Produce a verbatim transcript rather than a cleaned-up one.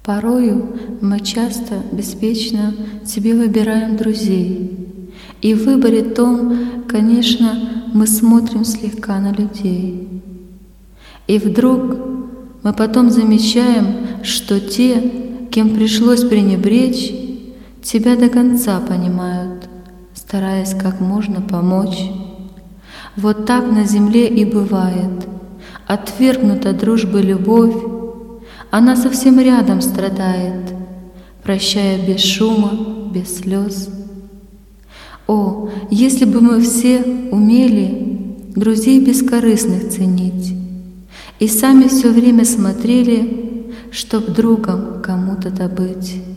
Порою мы часто, беспечно себе выбираем друзей. И в выборе том, конечно, мы смотрим слегка на людей. И вдруг мы потом замечаем, что те, кем пришлось пренебречь, тебя до конца понимают, стараясь как можно помочь. Вот так на земле и бывает. Отвергнута дружбы любовь, она совсем рядом страдает, прощая без шума, без слез. О, если бы мы все умели друзей бескорыстных ценить и сами все время смотрели, чтоб другом кому-то добыть.